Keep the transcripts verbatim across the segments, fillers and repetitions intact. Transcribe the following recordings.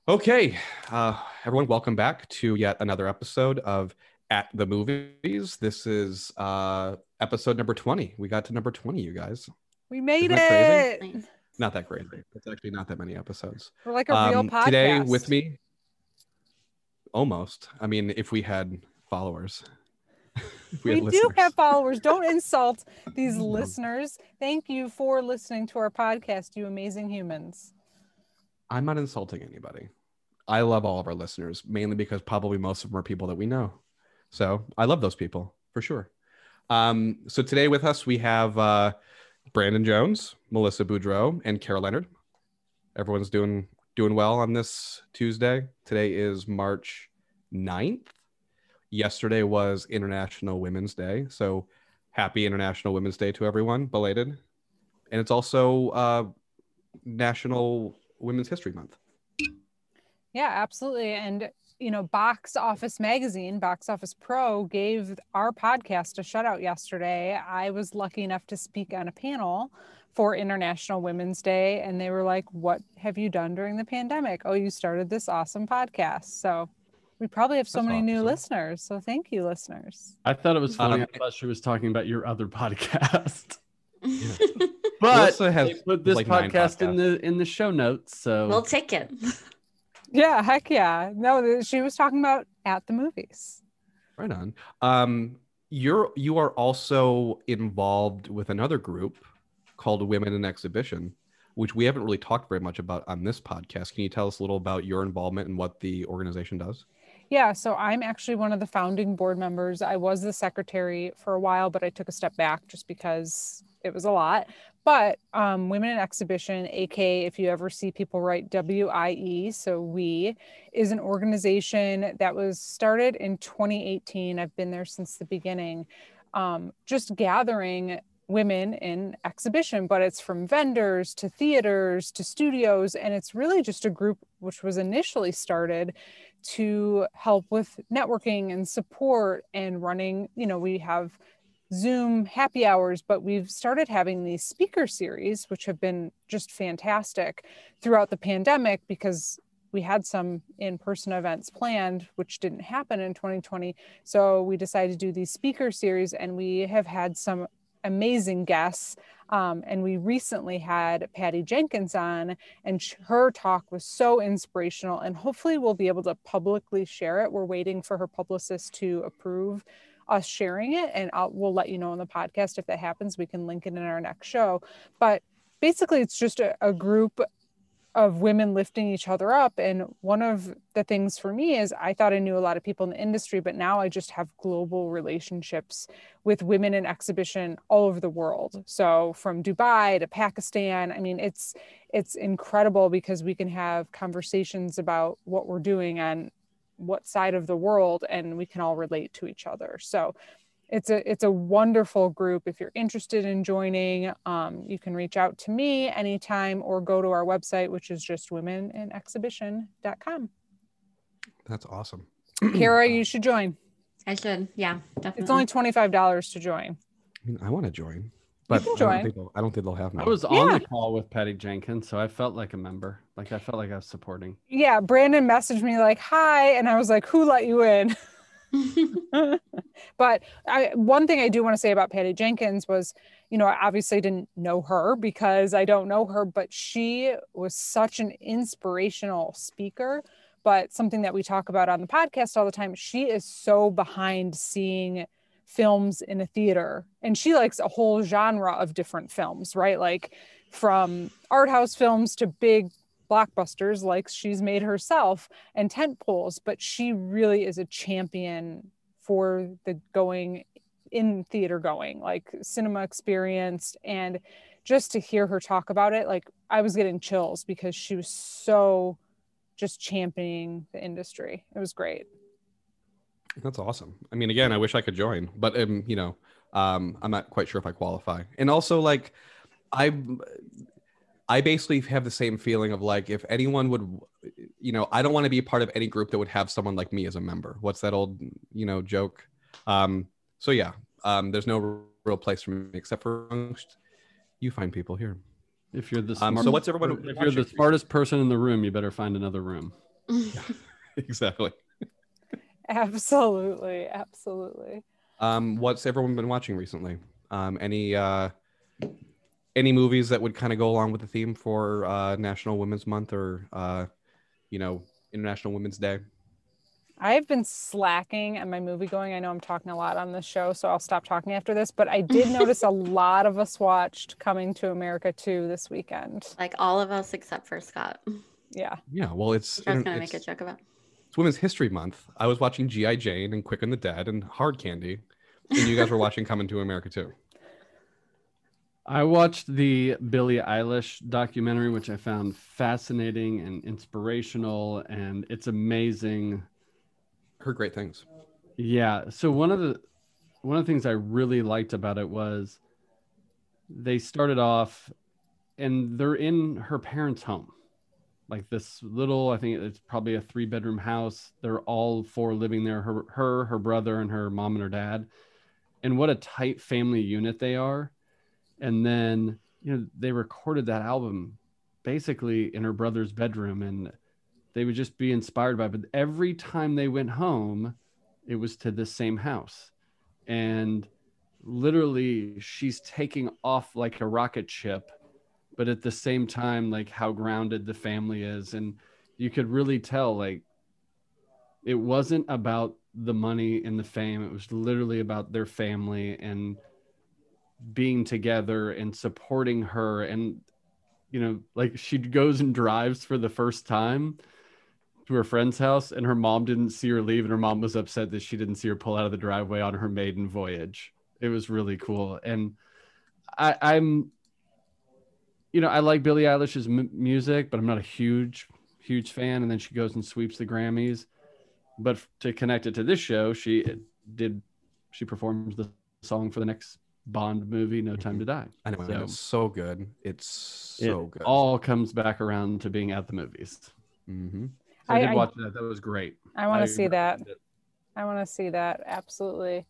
Okay, uh, everyone, welcome back to yet another episode of At the Movies. This is uh, episode number twenty. We got to number twenty, you guys. We made Isn't that crazy? it. Nice. Not that crazy. It's actually not that many episodes. We're like a real Um, podcast. today with me, almost. I mean, if we had followers. If We, had do listeners. have followers. Don't insult these listeners. Thank you for listening to our podcast, you amazing humans. I'm not insulting anybody. I love all of our listeners, mainly because probably most of them are people that we know. So I love those people for sure. Um, so today with us, we have uh, Brandon Jones, Melissa Boudreau, and Kara Leonard. Everyone's doing doing well on this Tuesday. Today is March ninth. Yesterday was International Women's Day. So happy International Women's Day to everyone, belated. And it's also uh, National Women's History Month. Yeah, absolutely. And, you know, Box Office Magazine, Box Office Pro, gave our podcast a shout out yesterday. I was lucky enough to speak on a panel for International Women's Day. And they were like, what have you done during the pandemic? Oh, you started this awesome podcast. So we probably have so That's many new awesome. listeners. So thank you, listeners. I thought it was funny. Um, I thought she was talking about your other podcast. Yeah. But Melissa has they put this like nine podcast in podcasts. the in the show notes. So We'll take it. Yeah, heck yeah. No, th- she was talking about At the Movies. Right on. Um, you're you are also involved with another group called Women in Exhibition, which we haven't really talked very much about on this podcast. Can you tell us a little about your involvement and what the organization does? Yeah, so I'm actually one of the founding board members. I was the secretary for a while, but I took a step back just because it was a lot. But um, Women in Exhibition, A K A if you ever see people write W I E, so we, is an organization that was started in twenty eighteen. I've been there since the beginning, um, just gathering women in exhibition, but it's from vendors to theaters to studios. And it's really just a group which was initially started to help with networking and support and running. You know, we have Zoom happy hours, but we've started having these speaker series, which have been just fantastic throughout the pandemic because we had some in-person events planned, which didn't happen in twenty twenty. So we decided to do these speaker series, and we have had some amazing guests. Um, and we recently had Patty Jenkins on, and sh- her talk was so inspirational, and hopefully we'll be able to publicly share it. We're waiting for her publicist to approve us sharing it, and I'll, we'll let you know on the podcast if that happens. We can link it in our next show. But basically, it's just a, a group of women lifting each other up. And one of the things for me is I thought I knew a lot of people in the industry, but now I just have global relationships with women in exhibition all over the world. So from Dubai to Pakistan, I mean, it's it's incredible because we can have conversations about what we're doing on what side of the world, and we can all relate to each other. So it's a it's a wonderful group. If you're interested in joining, um, you can reach out to me anytime or go to our website, which is just women in exhibition dot com. That's awesome. Kara, you should join. I should. Yeah, definitely. It's only twenty-five dollars to join. I mean, I want to join, but can I, join. don't think they'll, I don't think they'll have me. I was on Yeah. the call with Patty Jenkins, so I felt like a member. Like I felt like I was supporting. Yeah, Brandon messaged me like, hi, and I was like, who let you in? But I, one thing I do want to say about Patty Jenkins was, you know, I obviously didn't know her because I don't know her, but she was such an inspirational speaker. But something that we talk about on the podcast all the time, she is so behind seeing films in a theater, and she likes a whole genre of different films, right? Like from art house films to big blockbusters like she's made herself and tent poles, but she really is a champion for the going in theater going, like cinema experienced. And just to hear her talk about it, like I was getting chills because she was so just championing the industry. It was great. That's awesome. I mean, again, I wish I could join, but um, you know, um, I'm not quite sure if I qualify. And also, like, I, I basically have the same feeling of like, if anyone would, you know, I don't want to be a part of any group that would have someone like me as a member. What's that old, you know, joke? Um, so yeah, um, there's no real place for me except for amongst you fine people here. If you're the Um, smart, so what's everyone if you're the watching? smartest person in the room, you better find another room. Exactly. Absolutely. Absolutely. Um, what's everyone been watching recently? Um, any uh, any movies that would kind of go along with the theme for uh, National Women's Month or uh, you know, International Women's Day? I've been slacking at my movie going. I know I'm talking a lot on this show, so I'll stop talking after this. But I did notice a lot of us watched Coming to America two this weekend. Like all of us except for Scott. Yeah. Yeah, well, it's Which I was inter- going to it's, make a joke about. it's Women's History Month. I was watching G I. Jane and Quick and the Dead and Hard Candy, and you guys were watching Coming to America too. I watched the Billie Eilish documentary, which I found fascinating and inspirational, and it's amazing. Heard great things. Yeah. So one of the one of the things I really liked about it was they started off and they're in her parents' home. Like this little, I think it's probably a three bedroom house. They're all four living there, her, her, her brother, and her mom and her dad. And what a tight family unit they are. And then, you know, they recorded that album basically in her brother's bedroom, and they would just be inspired by it. But every time they went home, it was to the same house. And literally she's taking off like a rocket ship, but at the same time, like how grounded the family is. And you could really tell, like, it wasn't about the money and the fame. It was literally about their family and being together and supporting her. And, you know, like she goes and drives for the first time to her friend's house, and her mom didn't see her leave, and her mom was upset that she didn't see her pull out of the driveway on her maiden voyage. It was really cool. And I, I'm, you know, I like Billie Eilish's m- music, but I'm not a huge, huge fan. And then she goes and sweeps the Grammys. But f- to connect it to this show, she did, she performs the song for the next Bond movie, No Time to Die. I know, So it's so good. It's so it good. all comes back around to being at the movies. Mm-hmm. So I, I- did I- watch that. That was great. I want to see that. recommend it. I want to see that. Absolutely.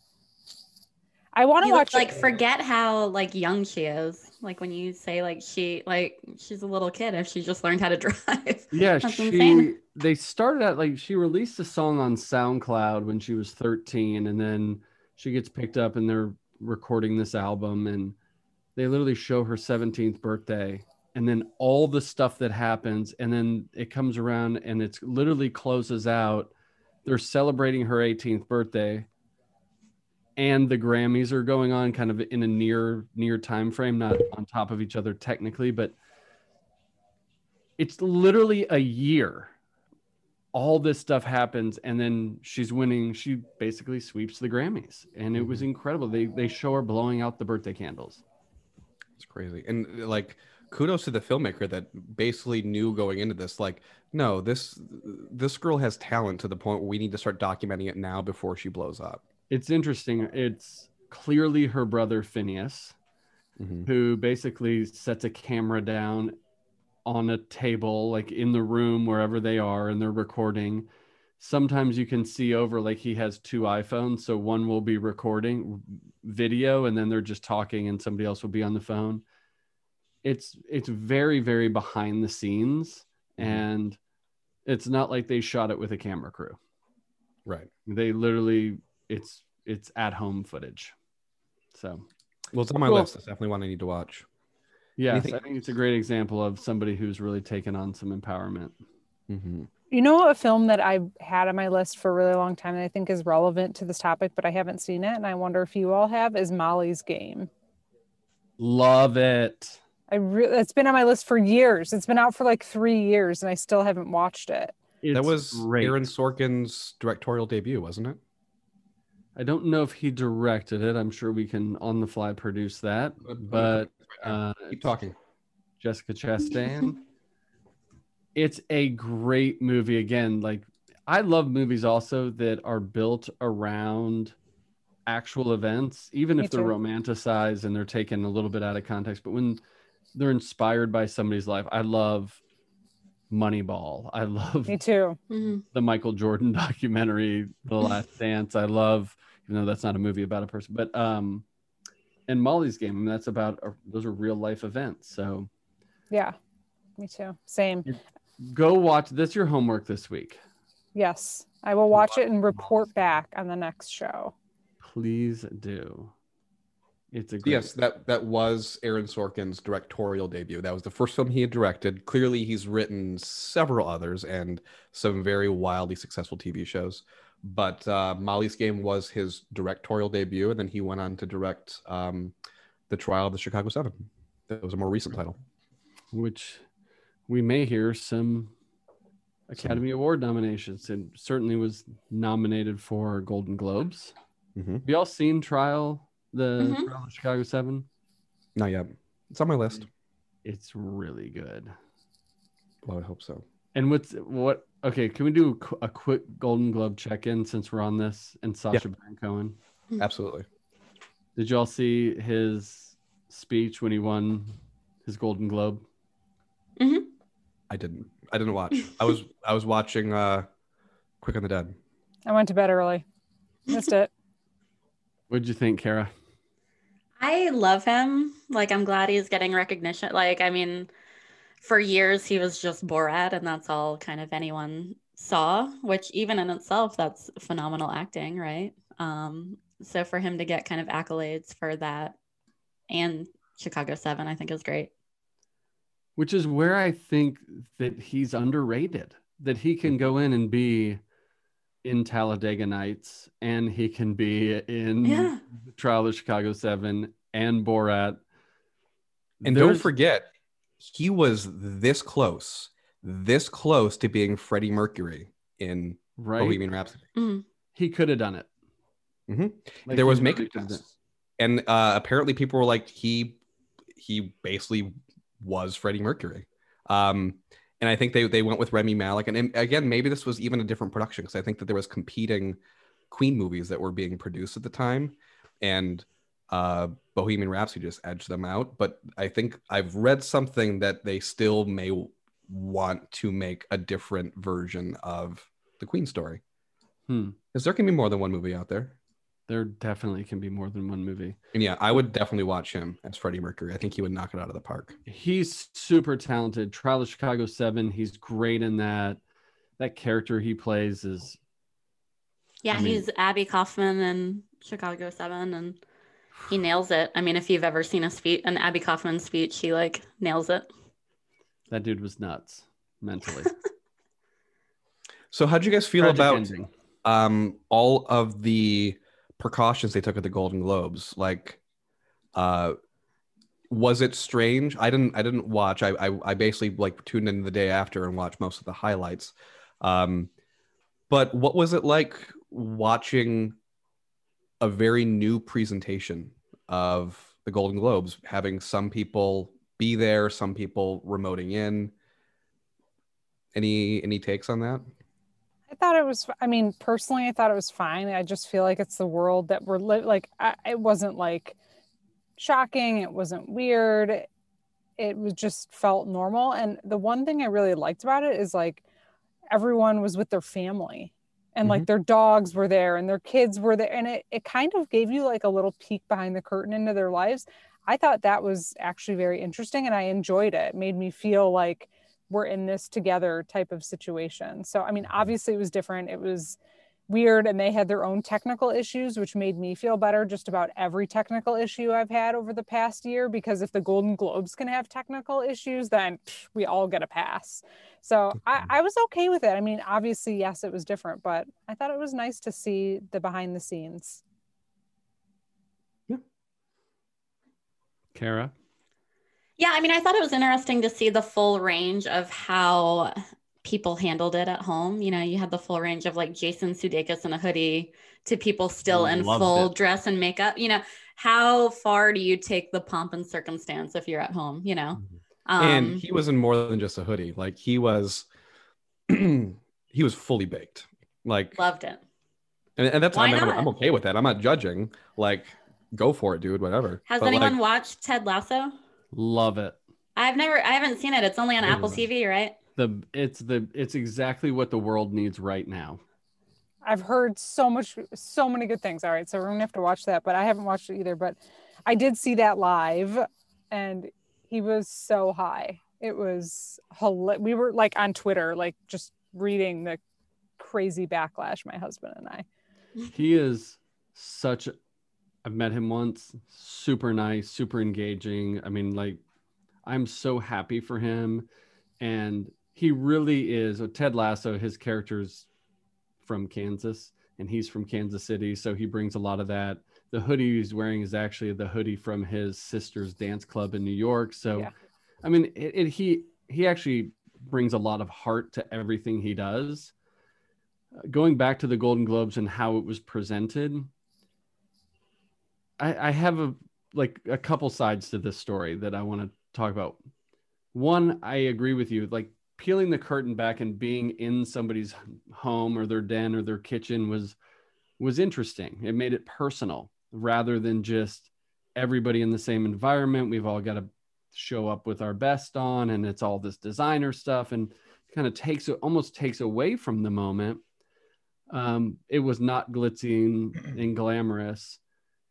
I want to You watch like forget how like young she is. Like when you say like she like she's a little kid if she just learned how to drive. Yeah, That's she insane. they started out like she released a song on SoundCloud when she was thirteen, and then she gets picked up and they're recording this album, and they literally show her seventeenth birthday and then all the stuff that happens, and then it comes around and it's literally closes out. They're celebrating her eighteenth birthday, and the Grammys are going on kind of in a near near time frame, not on top of each other technically, but it's literally a year. All this stuff happens, and then she's winning. She basically sweeps the Grammys, and it was incredible. They they show her blowing out the birthday candles. It's crazy. And like, kudos to the filmmaker that basically knew going into this, like, no, this this girl has talent to the point where we need to start documenting it now before she blows up. It's interesting. It's clearly her brother Phineas, Mm-hmm. who basically sets a camera down on a table, like in the room wherever they are, and they're recording. Sometimes you can see over, like he has two iPhones, so one will be recording video and then they're just talking and somebody else will be on the phone. It's it's very, very behind the scenes, Mm-hmm. and it's not like they shot it with a camera crew. Right. They literally, it's it's at home footage. So Well, it's on my Cool. list. It's definitely one I need to watch. yes, Anything- I think it's a great example of somebody who's really taken on some empowerment. Mm-hmm. You know, a film that I had on my list for a really long time that I think is relevant to this topic, but I haven't seen it, and I wonder if you all have, is Molly's Game. Love it. I re- it's been on my list for years. It's been out for like three years, and I still haven't watched it. It's That was great. Aaron Sorkin's directorial debut, wasn't it? I don't know if he directed it. I'm sure we can on the fly produce that. But uh, Keep talking. Jessica Chastain. It's a great movie. Again, like I love movies also that are built around actual events, even Me if they're too. romanticized and they're taken a little bit out of context. But when they're inspired by somebody's life, I love Moneyball. I love Me too. Mhm. the Michael Jordan documentary, The Last Dance. I love, even though that's not a movie about a person, but um, and Molly's Game. I mean, that's about a, those are real life events. So Yeah, me too. Same. go watch this. Your homework this week. Yes, I will watch it and report back on the next show. Please do. It's a great Yes, that that was Aaron Sorkin's directorial debut. That was the first film he had directed. Clearly, he's written several others and some very wildly successful T V shows. But uh, Molly's Game was his directorial debut, and then he went on to direct um, The Trial of the Chicago Seven. That was a more recent title. Which we may hear some Academy Award nominations. It certainly was nominated for Golden Globes. Mm-hmm. Have y'all seen Trial, the Mhm. Trial of Chicago Seven? Not yet. It's on my list. It's really good. Well, I hope so. And what's what? Okay, can we do a qu- a quick Golden Globe check-in since we're on this? And Sacha Baron Cohen. Absolutely. Did y'all see his speech when he won his Golden Globe? Mm-hmm. I didn't. I didn't watch. I was I was watching uh, Quick on the Dead. I went to bed early. Missed it. What'd you think, Kara? I love him. Like, I'm glad he's getting recognition. Like, I mean, for years he was just Borat, and that's all kind of anyone saw, which even in itself, that's phenomenal acting, right? Um, so for him to get kind of accolades for that and Chicago seven, I think is great. Which is where I think that he's underrated, that he can go in and be in Talladega Nights, and he can be in Yeah. the Trial of Chicago seven and Borat. And There's- don't forget, he was this close, this close to being Freddie Mercury in right? Bohemian Rhapsody. Mhm. He could have done it. Mhm. Like, There he was really makeup could've done- tests, and uh, apparently people were like, he he basically was Freddie Mercury. Um, and I think they they went with Remy Malik, and, and again, maybe this was even a different production, because I think that there was competing Queen movies that were being produced at the time, and uh, Bohemian Rhapsody just edged them out. But I think I've read something that they still may want to make a different version of the Queen story, Hmm. because there can be more than one movie out there. There definitely can be more than one movie. And yeah, I would definitely watch him as Freddie Mercury. I think he would knock it out of the park. He's super talented. Trial of Chicago seven, he's great in that. That character he plays is Yeah, I mean- he's Abby Kaufman in Chicago seven, and he nails it. I mean, if you've ever seen a speech, an Abby Kaufman speech, he like nails it. that dude was nuts mentally. So how'd you guys feel Tragic about ending. um, all of the precautions they took at the Golden Globes? Like, uh, was it strange? I didn't. I didn't watch. I, I I basically like tuned in the day after and watched most of the highlights. Um, but what was it like watching a very new presentation of the Golden Globes, having some people be there, some people remoting in? Any any takes on that? I thought it was, I mean, personally, I thought it was fine. I just feel like it's the world that we're li- like, I, it wasn't like shocking. It wasn't weird. It was just felt normal. And the one thing I really liked about it is like everyone was with their family and like their dogs were there and their kids were there. And it, it kind of gave you like a little peek behind the curtain into their lives. I thought that was actually very interesting and I enjoyed it. It made me feel like we're in this together type of situation. So, I mean, obviously it was different. It was weird and they had their own technical issues, which made me feel better just about every technical issue I've had over the past year, because if the Golden Globes can have technical issues, then pff, we all get a pass. So I, I was okay with it. I mean, obviously, yes, it was different, but I thought it was nice to see the behind the scenes. Kara? Yeah, I mean, I thought it was interesting to see the full range of how people handled it at home. You know, you had the full range of like Jason Sudeikis in a hoodie to people still in Loved full it. dress and makeup. You know, how far do you take the pomp and circumstance if you're at home, you know? Um, And he was in more than just a hoodie. Like he was, he was fully baked. Like, loved it. and, and that's Why I'm, I'm, not? I'm okay with that. I'm not judging. Like, go for it, dude. Whatever. Has But, anyone like, watched Ted Lasso? Love it. I've never, I haven't seen it. It's only on Never Apple mind. T V, right? The it's the it's exactly what the world needs right now. I've heard so much, so many good things. All right, so we're gonna have to watch that, but I haven't watched it either. But I did see that live, and he was so high. It was, hila- we were like on Twitter, like just reading the crazy backlash, my husband and I. He is such, I've met him once, super nice, super engaging. I mean, like, I'm so happy for him. And he really is, well, Ted Lasso, his character's from Kansas and he's from Kansas City. So he brings a lot of that. The hoodie he's wearing is actually the hoodie from his sister's dance club in New York. So, Yeah. I mean, it, it, he, he actually brings a lot of heart to everything he does. Going back to the Golden Globes and how it was presented, I, I have a like a couple sides to this story that I want to talk about. One, I agree with you. Like peeling the curtain back and being in somebody's home or their den or their kitchen was was interesting. It made it personal rather than just everybody in the same environment. We've all got to show up with our best on, and it's all this designer stuff, and kind of takes it almost takes away from the moment. Um, it was not glitzy and, and glamorous.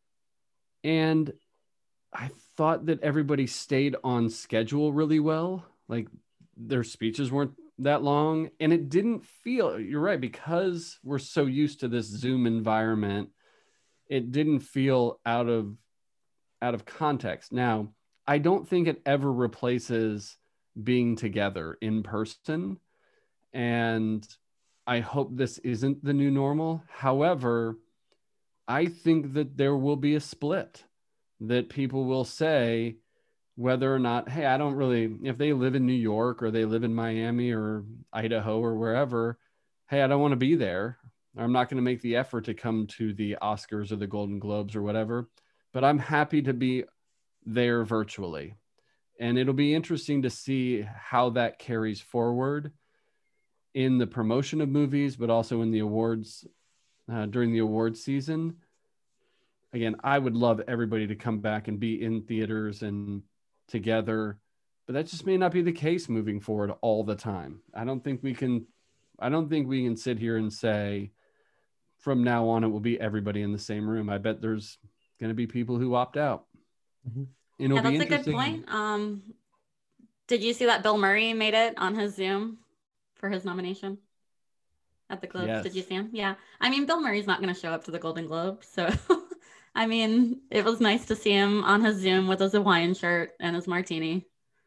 And I thought that everybody stayed on schedule really well. Like their speeches weren't that long. And it didn't feel, you're right, because we're so used to this Zoom environment, it didn't feel out of out of context. Now, I don't think it ever replaces being together in person. And I hope this isn't the new normal. However, I think that there will be a split, that people will say whether or not, hey, I don't really, if they live in New York or they live in Miami or Idaho or wherever, hey, I don't want to be there. Or I'm not going to make the effort to come to the Oscars or the Golden Globes or whatever, but I'm happy to be there virtually. And it'll be interesting to see how that carries forward in the promotion of movies, but also in the awards, uh, during the awards season. Again, I would love everybody to come back and be in theaters and together, but that just may not be the case moving forward all the time. I don't think we can, I don't think we can sit here and say from now on, it will be everybody in the same room. I bet there's going to be people who opt out. Mm-hmm. And yeah, that's a good point. Um, did you see that Bill Murray made it on his Zoom for his nomination at the Globes? Yes. Did you see him? Yeah. I mean, Bill Murray's not going to show up to the Golden Globes. So, I mean, it was nice to see him on his Zoom with his Hawaiian shirt and his martini.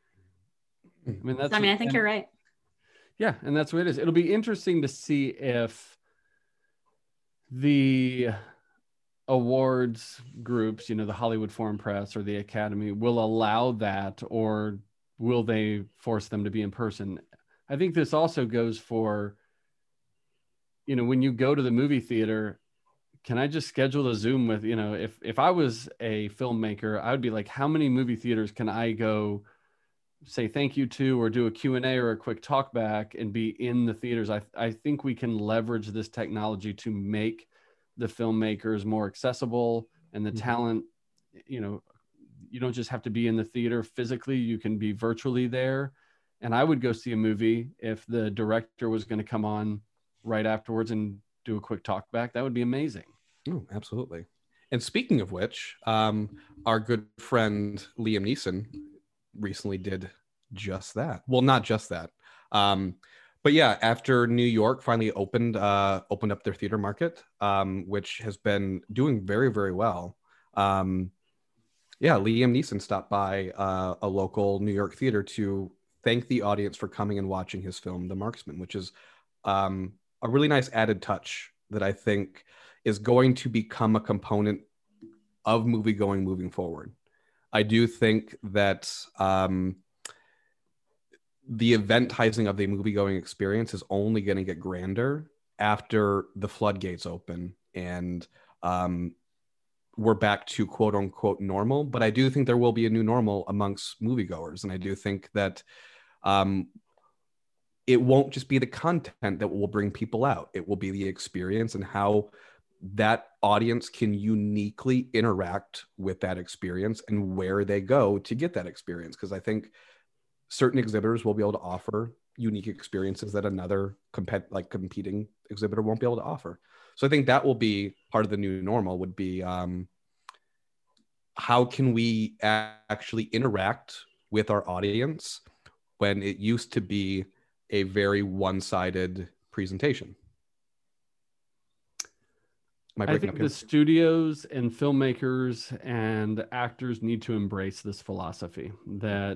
I mean, that's, so, I mean, I think and, you're right. Yeah. And that's what it is. It'll be interesting to see if the awards groups, you know, the Hollywood Foreign Press or the Academy will allow that, or will they force them to be in person? I think this also goes for, you know, when you go to the movie theater, can I just schedule a Zoom with, you know, if, if I was a filmmaker, I would be like, how many movie theaters can I go say thank you to, or do a Q and A or a quick talk back and be in the theaters? I, I think we can leverage this technology to make the filmmakers more accessible, and the mm-hmm. talent, you know, you don't just have to be in the theater physically, you can be virtually there. And I would go see a movie if the director was going to come on right afterwards and do a quick talk back. That would be amazing. Oh, absolutely. And speaking of which, um, our good friend Liam Neeson recently did just that. Well, not just that. Um, but yeah, after New York finally opened uh, opened up their theater market, um, which has been doing very, very well. Um, yeah, Liam Neeson stopped by uh, a local New York theater to thank the audience for coming and watching his film, The Marksman, which is um, a really nice added touch that I think is going to become a component of movie going moving forward. I do think that um, the eventizing of the movie going experience is only going to get grander after the floodgates open and um, we're back to quote unquote normal. But I do think there will be a new normal amongst moviegoers. And I do think that um, it won't just be the content that will bring people out. It will be the experience and how that audience can uniquely interact with that experience and where they go to get that experience. Because I think certain exhibitors will be able to offer unique experiences that another compet- like competing exhibitor won't be able to offer. So I think that will be part of the new normal, would be um, how can we actually interact with our audience when it used to be a very one-sided presentation. Am I I breaking think up the here? studios and filmmakers and actors need to embrace this philosophy that,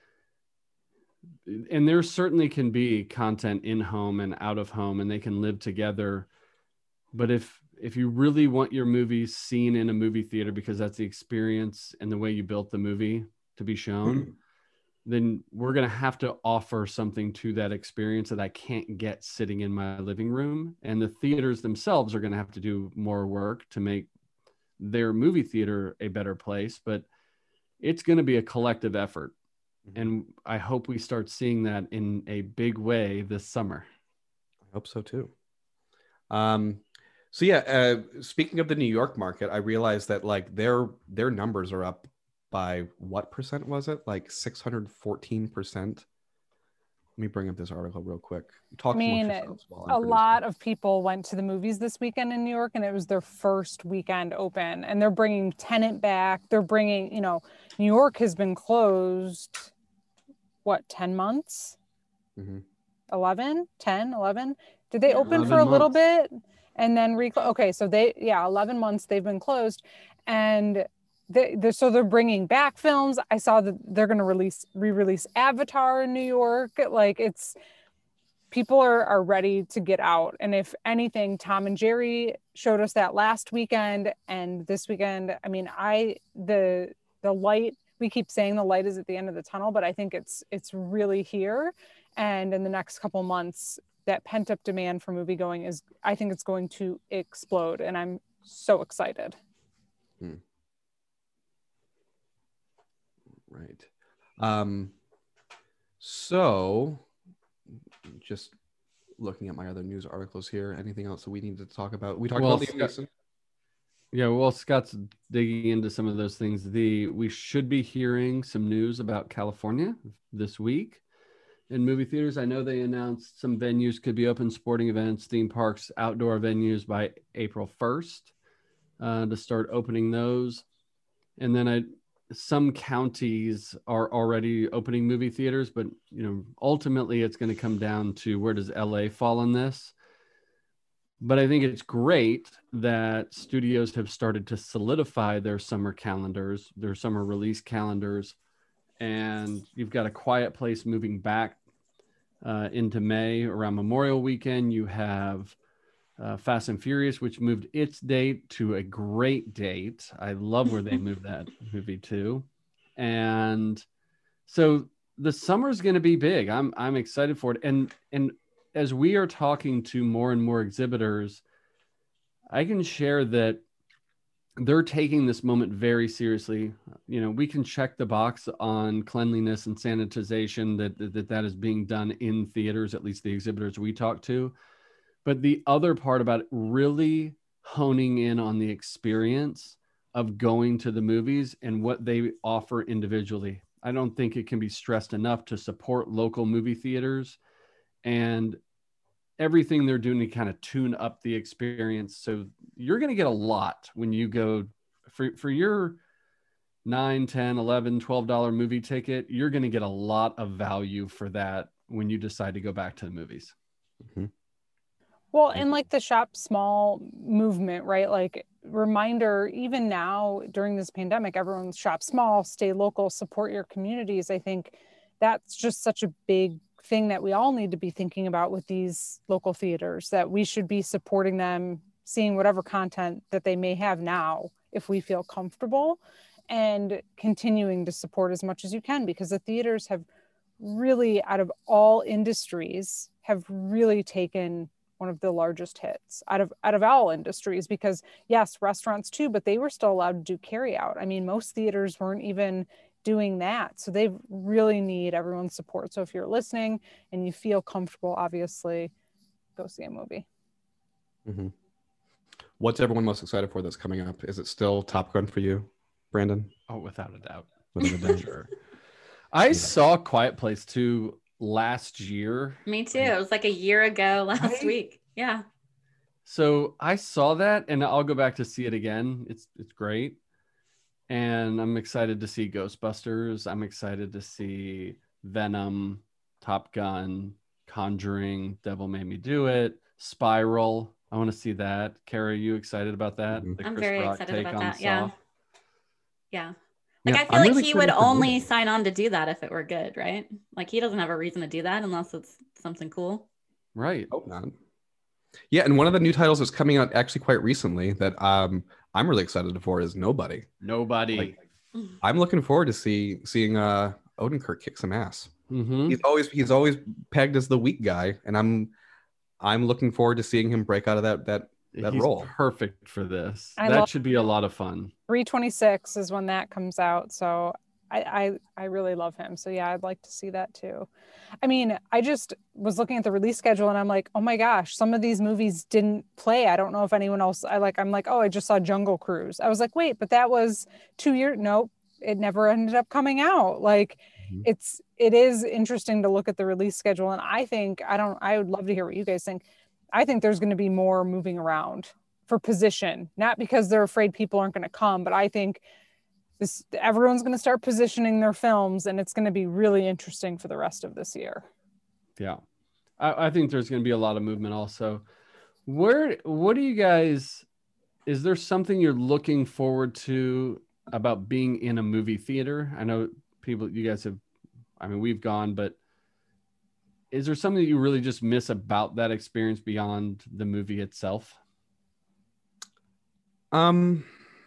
and there certainly can be content in home and out of home, and they can live together. But if if you really want your movie seen in a movie theater because that's the experience and the way you built the movie to be shown, then we're going to have to offer something to that experience that I can't get sitting in my living room. And the theaters themselves are going to have to do more work to make their movie theater a better place, but it's going to be a collective effort. And I hope we start seeing that in a big way this summer. I hope so too. Um, so yeah, uh, speaking of the New York market, I realized that like their their numbers are up by what percent was it? Like six hundred fourteen percent. Let me bring up this article real quick. Talk I mean, amongst yourselves while I'm a producing. lot of people went to the movies this weekend in New York, and it was their first weekend open. And they're bringing Tenet back. They're bringing, you know, New York has been closed, what, ten months? Mm-hmm. eleven, ten, eleven? Did they Yeah, open for a eleven little months. bit and then reclose? Okay, so they, yeah, eleven months they've been closed. And they, they're, so they're bringing back films. I saw that they're going to release, re-release Avatar in New York. Like it's, people are, are ready to get out. And if anything, Tom and Jerry showed us that last weekend and this weekend. I mean, I, the, the light, we keep saying the light is at the end of the tunnel, but I think it's, it's really here. And in the next couple months, that pent up demand for movie going is, I think it's going to explode. And I'm so excited. Hmm. Right. Um, so just looking at my other news articles here, anything else that we need to talk about? We talked Well, about Liam Scott- Neeson. Yeah, well, Scott's digging into some of those things. The we should be hearing some news about California this week in movie theaters. I know they announced some venues could be open, sporting events, theme parks, outdoor venues by April first uh, to start opening those. And then I, some counties are already opening movie theaters, but you know, ultimately it's going to come down to where does L A fall in this? But I think it's great that studios have started to solidify their summer calendars, their summer release calendars. And you've got A Quiet Place moving back uh, into May around Memorial Weekend. You have uh, Fast and Furious, which moved its date to a great date. I love where they moved that movie to. And so the summer's going to be big. I'm I'm excited for it. And and as we are talking to more and more exhibitors, I can share that they're taking this moment very seriously. You know, we can check the box on cleanliness and sanitization that that, that is being done in theaters, at least the exhibitors we talk to. But the other part about it, really honing in on the experience of going to the movies and what they offer individually. I don't think it can be stressed enough to support local movie theaters and everything they're doing to kind of tune up the experience. So you're going to get a lot when you go for, for your nine, ten, eleven, twelve dollar movie ticket. You're going to get a lot of value for that when you decide to go back to the movies. Mm-hmm. Well, and like the shop small movement, right? Like reminder, even now during this pandemic, everyone's shop small, stay local, support your communities. I think that's just such a big thing that we all need to be thinking about with these local theaters, that we should be supporting them, seeing whatever content that they may have now, if we feel comfortable, and continuing to support as much as you can, because the theaters have really, out of all industries, have really taken one of the largest hits out of out of all industries, because yes, restaurants too, but they were still allowed to do carry out. I mean, most theaters weren't even doing that. So they really need everyone's support. So if you're listening and you feel comfortable, obviously go see a movie. Mm-hmm. What's everyone most excited for that's coming up? Is it still Top Gun for you, Brandon? Oh, without a doubt. Without a doubt. Sure. I yeah. saw Quiet Place two last year. Me too. It was like a year ago last right? week. Yeah. So I saw that and I'll go back to see it again. It's it's great. And I'm excited to see Ghostbusters. I'm excited to see Venom. Top Gun, Conjuring, Devil Made Me Do It, Spiral. I want to see that. Kara, are you excited about that? Mhm. The I'm Chris very Rock excited take about on that. Yeah. Saw. Yeah. Like, Yeah, I feel I'm like really he would excited for only Nolan. sign on to do that if it were good, right? Like, he doesn't have a reason to do that unless it's something cool. Right. Hope not. Yeah, and one of the new titles that's coming out actually quite recently that um I'm really excited for is Nobody. Nobody. Like, I'm looking forward to see seeing uh Odenkirk kick some ass. Mm-hmm. He's always he's always pegged as the weak guy, and I'm I'm looking forward to seeing him break out of that that that He's role. perfect for this. I that love- should be a lot of fun. three twenty-six is when that comes out. So I, I I really love him. So yeah, I'd like to see that too. I mean, I just was looking at the release schedule and I'm like, oh my gosh, some of these movies didn't play. I don't know if anyone else, I like, I'm like, oh, I just saw Jungle Cruise. I was like, wait, but that was two years. Nope, it never ended up coming out. Like, Mhm. it's, it is interesting to look at the release schedule. And I think, I don't, I would love to hear what you guys think. I think there's going to be more moving around for position, not because they're afraid people aren't going to come, but I think this, everyone's going to start positioning their films and it's going to be really interesting for the rest of this year. Yeah. I, I think there's going to be a lot of movement also. Where, what do you guys, is there something you're looking forward to about being in a movie theater? I know people, you guys have, I mean, we've gone, but is there something that you really just miss about that experience beyond the movie itself? Um,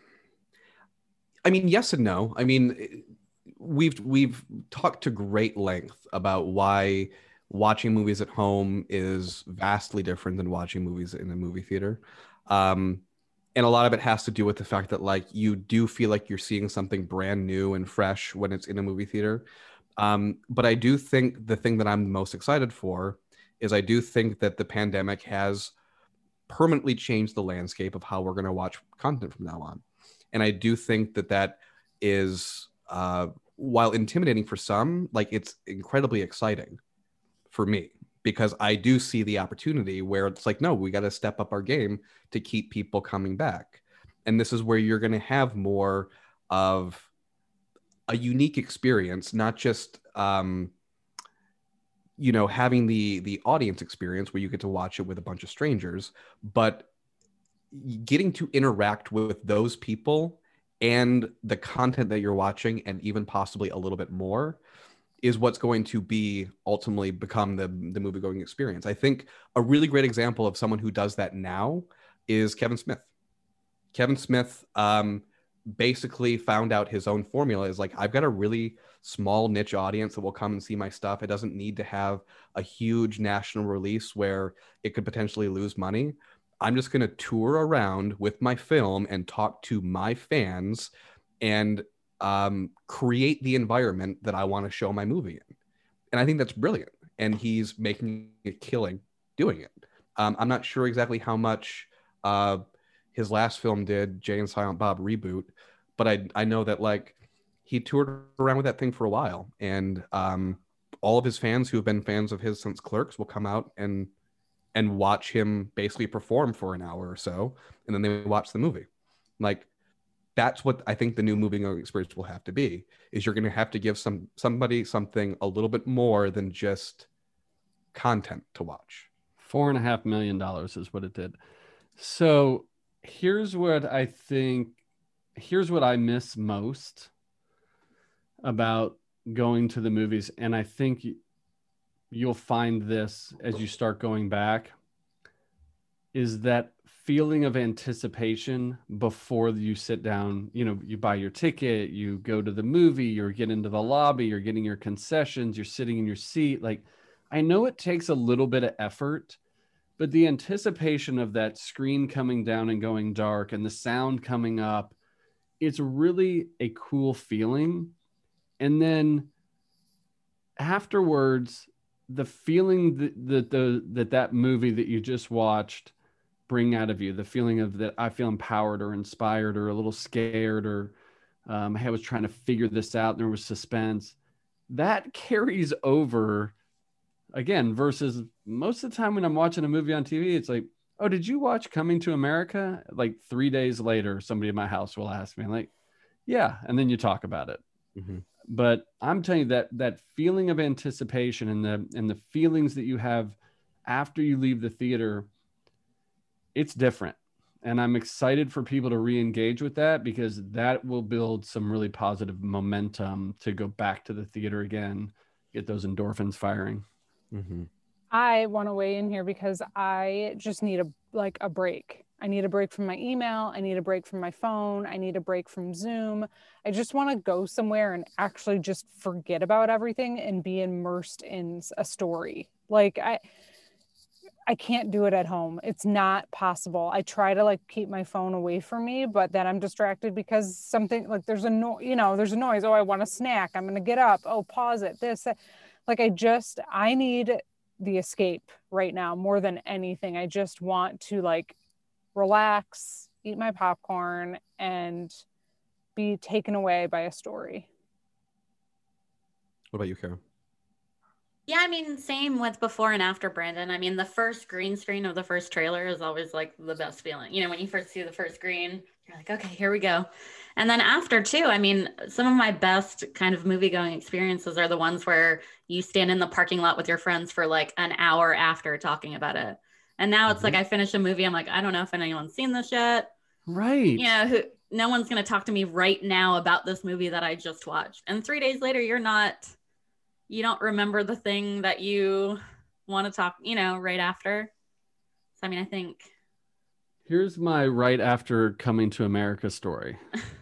I mean, yes and no. I mean, we've we've talked to great length about why watching movies at home is vastly different than watching movies in a movie theater. Um, and a lot of it has to do with the fact that, like, you do feel like you're seeing something brand new and fresh when it's in a movie theater. Um, but I do think the thing that I'm most excited for is I do think that the pandemic has permanently changed the landscape of how we're going to watch content from now on. And I do think that that is, uh, while intimidating for some, like, it's incredibly exciting for me, because I do see the opportunity where it's like, no, we got to step up our game to keep people coming back. And this is where you're going to have more of a unique experience, not just, um, you know, having the the audience experience where you get to watch it with a bunch of strangers, but getting to interact with those people and the content that you're watching, and even possibly a little bit more, is what's going to be ultimately become the, the movie going experience. I think a really great example of someone who does that now is Kevin Smith. Kevin Smith um, basically found out his own formula is like, I've got a really small niche audience that will come and see my stuff. It doesn't need to have a huge national release where it could potentially lose money. I'm just going to tour around with my film and talk to my fans and um, create the environment that I want to show my movie in. And I think that's brilliant. And he's making a killing doing it. Um, I'm not sure exactly how much uh, his last film did, Jay and Silent Bob Reboot, but I I know that, like, he toured around with that thing for a while, and um, all of his fans who have been fans of his since Clerks will come out and and watch him basically perform for an hour or so, and then they watch the movie. Like, that's what I think the new movie going experience will have to be, is you're going to have to give some somebody something a little bit more than just content to watch. Four and a half million dollars is what it did. So here's what I think, here's what I miss most about going to the movies. And I think you'll find this as you start going back, is that feeling of anticipation before you sit down. You know, you buy your ticket, you go to the movie, you're getting into the lobby, you're getting your concessions, you're sitting in your seat. Like, I know it takes a little bit of effort, but the anticipation of that screen coming down and going dark and the sound coming up, it's really a cool feeling. And then afterwards, the feeling that that the that that movie that you just watched bring out of you, the feeling of that I feel empowered or inspired or a little scared, or um, I was trying to figure this out, there was suspense, that carries over again, versus most of the time when I'm watching a movie on T V, it's like, oh, did you watch Coming to America? Like three days later, somebody in my house will ask me, like, yeah. And then you talk about it. Mm-hmm. But I'm telling you that that feeling of anticipation and the and the feelings that you have after you leave the theater, it's different. And I'm excited for people to re-engage with that, because that will build some really positive momentum to go back to the theater again, get those endorphins firing. Mm-hmm. I want to weigh in here because I just need a like a break. I need a break from my email. I need a break from my phone. I need a break from Zoom. I just want to go somewhere and actually just forget about everything and be immersed in a story. Like I, I can't do it at home. It's not possible. I try to like keep my phone away from me, but then I'm distracted because something like there's a no, you know, there's a noise. Oh, I want a snack. I'm going to get up. Oh, pause it. This, that. Like I just, I need the escape right now more than anything. I just want to like relax, eat my popcorn, and be taken away by a story. What about you, Kara? Yeah, I mean, same with before and after, Brandon. I mean, the first green screen of the first trailer is always like the best feeling. You know, when you first see the first green, you're like, okay, here we go. And then after too, I mean, some of my best kind of movie going experiences are the ones where you stand in the parking lot with your friends for like an hour after talking about it. And now it's mm-hmm. like I finish a movie. I'm like, I don't know if anyone's seen this yet. Right. You know, who, no one's going to talk to me right now about this movie that I just watched. And three days later, you're not, you don't remember the thing that you want to talk, you know, right after. So, I mean, I think. Here's my right after Coming to America story.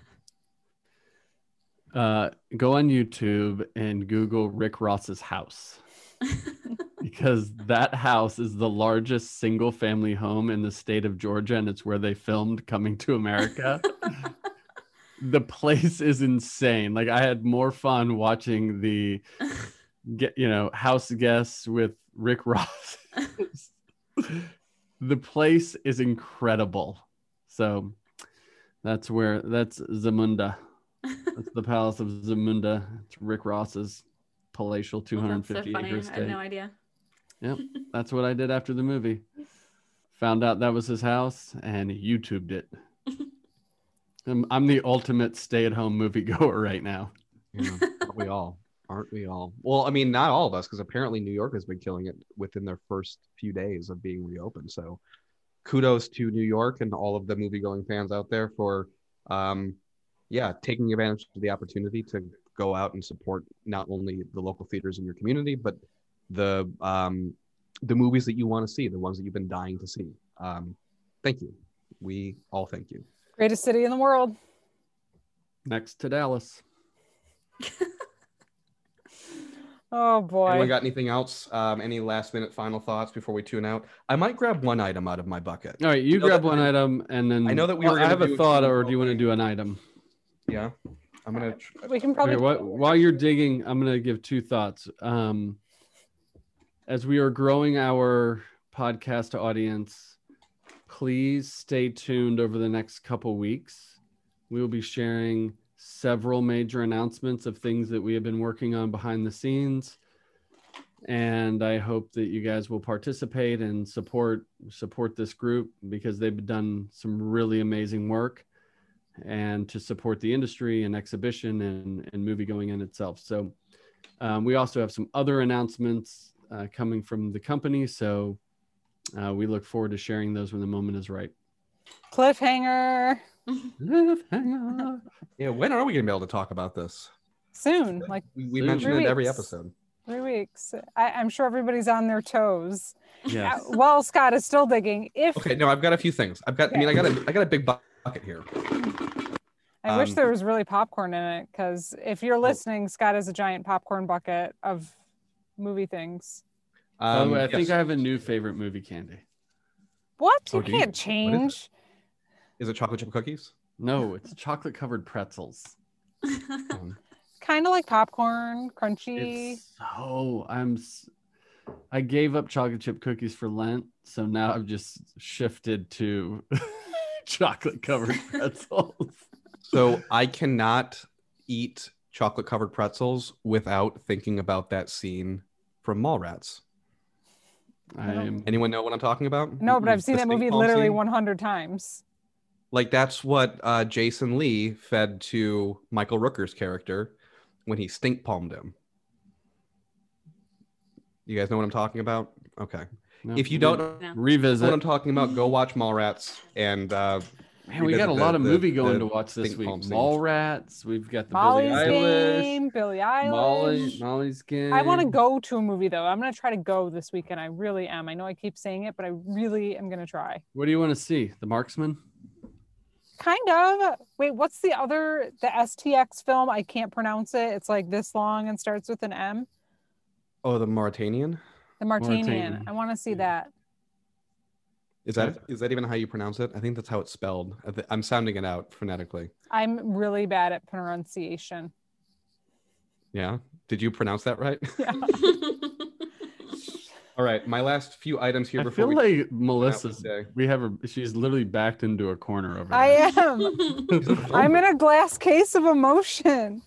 uh, go on YouTube and Google Rick Ross's house. Because that house is the largest single family home in the state of Georgia, and it's where they filmed Coming to America. The place is insane. Like I had more fun watching the get, you know, house guests with Rick Ross. The place is incredible. So that's where that's Zamunda. That's the Palace of Zamunda. It's Rick Ross's palatial two hundred fifty well, acre so estate. I had no idea. Yep, that's what I did after the movie. Found out that was his house and YouTubed it. I'm, I'm the ultimate stay-at-home moviegoer right now. Yeah, aren't we all? Aren't we all? Well, I mean, not all of us, because apparently New York has been killing it within their first few days of being reopened. So kudos to New York and all of the movie-going fans out there for, um, yeah, taking advantage of the opportunity to go out and support not only the local theaters in your community, but the um, the movies that you want to see, the ones that you've been dying to see. Um, thank you. We all thank you. Greatest city in the world. Next to Dallas. Oh boy. Anyone got anything else? Um, any last minute final thoughts before we tune out? I might grab one item out of my bucket. All right, you grab grab one I, item and then I know that we well, were I have do a thought, or do you want to do an item? Yeah. I'm gonna we can probably okay, what, while you're digging, I'm gonna give two thoughts. Um as we are growing our podcast audience, please stay tuned over the next couple weeks. We will be sharing several major announcements of things that we have been working on behind the scenes. And I hope that you guys will participate and support support this group, because they've done some really amazing work, and to support the industry and exhibition and, and movie going in itself. So um, we also have some other announcements uh, coming from the company. So uh, we look forward to sharing those when the moment is right. Cliffhanger. Cliffhanger. Yeah, when are we gonna be able to talk about this? Soon, like we, we soon. mentioned Three it every weeks. episode. Three weeks. I, I'm sure everybody's on their toes. Yes. Uh, while Scott is still digging. If Okay, no, I've got a few things. I've got. Okay. I mean, I got a. I got a big bucket here. I wish Um, there was really popcorn in it, because if you're listening, Scott has a giant popcorn bucket of movie things. By the Um, way, I yes. think I have a new favorite movie candy. What? Oh, You do you? can't What is it? change. Is it chocolate chip cookies? No, it's chocolate covered pretzels. Um, Kind of like popcorn, crunchy. It's so I'm s- I gave up chocolate chip cookies for Lent, so now I've just shifted to chocolate covered pretzels. so I cannot eat chocolate covered pretzels without thinking about that scene from Mallrats. I am Anyone know what I'm talking about? No, but I've seen The that stink movie bomb literally scene? one hundred times. Like that's what uh, Jason Lee fed to Michael Rooker's character when he stink palmed him. You guys know what I'm talking about? Okay. No, If you we- don't know No. revisit. what I'm talking about, go watch Mallrats and uh, Man, we got a revisit lot the- of the- movie going the to watch this stink week. palm scenes. Mallrats. We've got the Molly's Billie Eilish. Game, Billie Eilish. Molly, Molly's Game. I want to go to a movie though. I'm gonna try to go this weekend. I really am. I know I keep saying it, but I really am gonna try. What do you want to see? The Marksman? Kind of. Wait, what's the other the S T X film? I can't pronounce it. It's like this long and starts with an M. Oh, the Mauritanian? The Martinian. Mauritanian. I want to see Yeah. that. Is that is that even how you pronounce it? I think that's how it's spelled. I th- I'm sounding it out phonetically. I'm really bad at pronunciation. Yeah. Did you pronounce that right? Yeah. All right. My last few items here I before feel we like Melissa's. today. We have her. She's literally backed into a corner over I there. am. I'm in a glass case of emotion.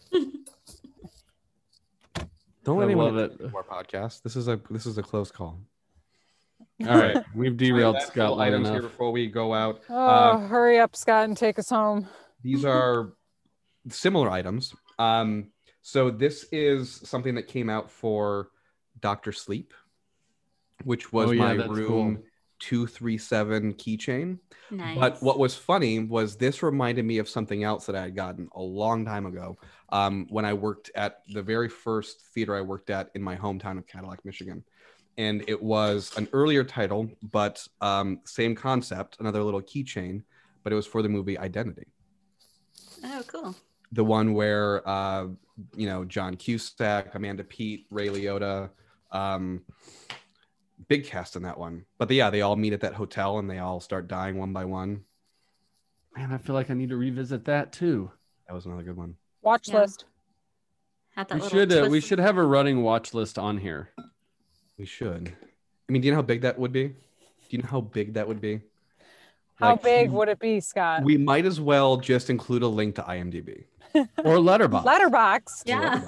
Don't let I anyone love into it. our podcast. This is a this is a close call. All right, we've derailed Last Scott couple long items here enough. before we go out. Oh, Um, hurry up, Scott, and take us home. These are similar items. Um, so this is something that came out for Doctor Sleep, which was Oh, yeah, my that's room cool. two three seven keychain. Nice. But what was funny was this reminded me of something else that I had gotten a long time ago um, when I worked at the very first theater I worked at in my hometown of Cadillac, Michigan. And it was an earlier title, but um, same concept, another little keychain, but it was for the movie Identity. Oh, cool. The one where, uh, you know, John Cusack, Amanda Peet, Ray Liotta, um, big cast in that one. But yeah, they all meet at that hotel and they all start dying one by one. Man, I feel like I need to revisit that too. That was another good one. Watch Yeah. list. Had that We little should uh, we twist- should have a running watch list on here. We should. I mean, do you know how big that would be? Do you know how big that would be? How Like, big would it be, Scott? We might as well just include a link to IMDb. Or Letterboxd. Letterbox. Yeah.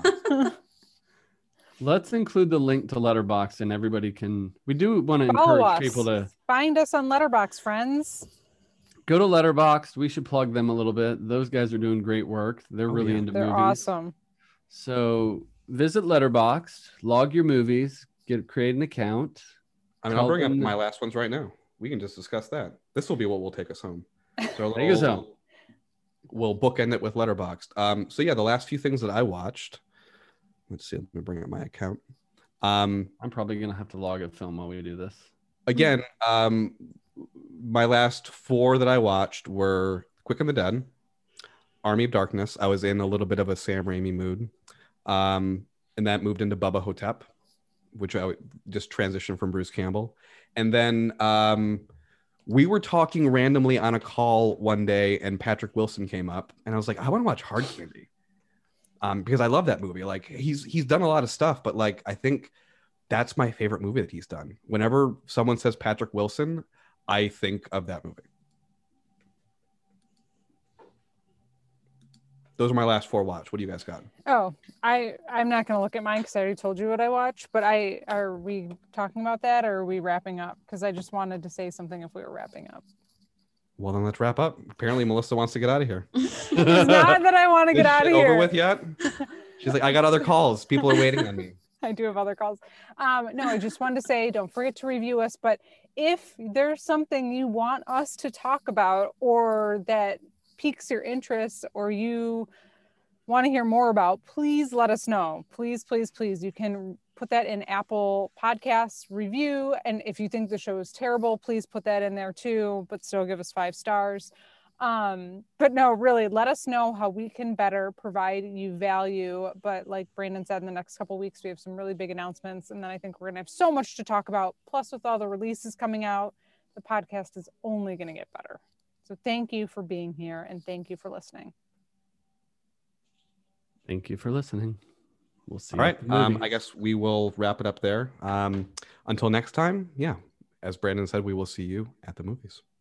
Let's include the link to Letterboxd, and everybody can. We do want to Follow encourage us. people to Find us on Letterbox, friends. go to Letterboxd. We should plug them a little bit. Those guys are doing great work. They're Oh, really yeah. into They're movies. awesome. So visit Letterboxd, log your movies, get create an account. I mean, I'll Tell bring up them- my last ones right now. We can just discuss that. This will be what will take us home. So Take us home. We'll bookend it with Letterboxd. Um, so yeah, the last few things that I watched. Let's see. Let me bring up my account. Um, I'm probably gonna have to log a film while we do this. again, um, my last four that I watched were Quick and the Dead, Army of Darkness. I was in a little bit of a Sam Raimi mood, um, and that moved into Bubba Hotep, which I would just transitioned from Bruce Campbell. And then um, we were talking randomly on a call one day, and Patrick Wilson came up, and I was like, I want to watch Hard Candy, um, because I love that movie. Like he's he's done a lot of stuff, but like I think that's my favorite movie that he's done. Whenever someone says Patrick Wilson, I think of that movie. Those are my last four watch. What do you guys got? Oh, I I'm not gonna look at mine because I already told you what I watched. But I are we talking about that or are we wrapping up? Because I just wanted to say something if we were wrapping up. Well, then let's wrap up. Apparently, Melissa wants to get out of here. It's not that I want to Is get out shit of here. over with yet? She's like, I got other calls. People are waiting on me. I do have other calls. Um, no, I just wanted to say, don't forget to review us. But if there's something you want us to talk about or that piques your interest or you want to hear more about, please let us know. Please, please, please. You can put that in Apple Podcasts review. And if you think the show is terrible, please put that in there too, but still give us five stars. Um, but no, really, let us know how we can better provide you value. But like Brandon said, in the next couple of weeks, we have some really big announcements. And then I think we're gonna have so much to talk about. Plus, with all the releases coming out, the podcast is only gonna get better. So thank you for being here and thank you for listening. Thank you for listening. We'll see. All you right. at the Um, movie. I guess we will wrap it up there. Um, until next time, yeah. As Brandon said, we will see you at the movies.